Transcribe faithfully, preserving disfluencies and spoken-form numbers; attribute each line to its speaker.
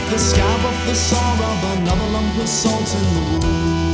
Speaker 1: the scab of the saw of another lump of salt in the wound.